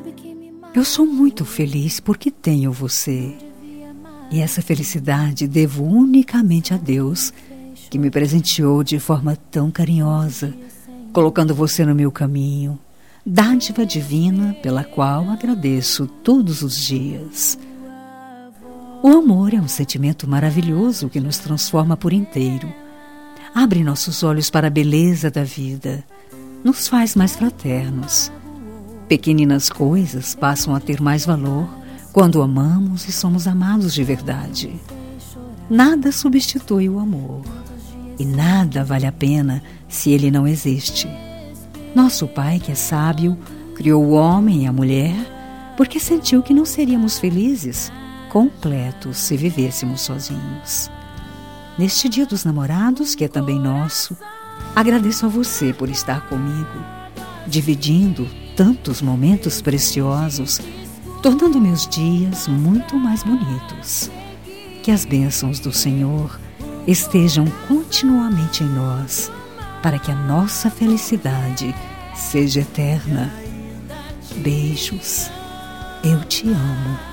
Eu sou muito feliz porque tenho você. E essa felicidade devo unicamente a Deus, que me presenteou de forma tão carinhosa, colocando você no meu caminho, dádiva divina pela qual agradeço todos os dias. O amor é um sentimento maravilhoso que nos transforma por inteiro. Abre nossos olhos para a beleza da vida, nos faz mais fraternos. Pequeninas coisas passam a ter mais valor quando amamos e somos amados de verdade. Nada substitui o amor, e nada vale a pena se ele não existe. Nosso Pai, que é sábio, criou o homem e a mulher porque sentiu que não seríamos felizes, completos, se vivêssemos sozinhos. Neste Dia dos Namorados, que é também nosso, agradeço a você por estar comigo, dividindo tantos momentos preciosos, tornando meus dias muito mais bonitos. Que as bênçãos do Senhor estejam continuamente em nós, para que a nossa felicidade seja eterna. Beijos, eu te amo.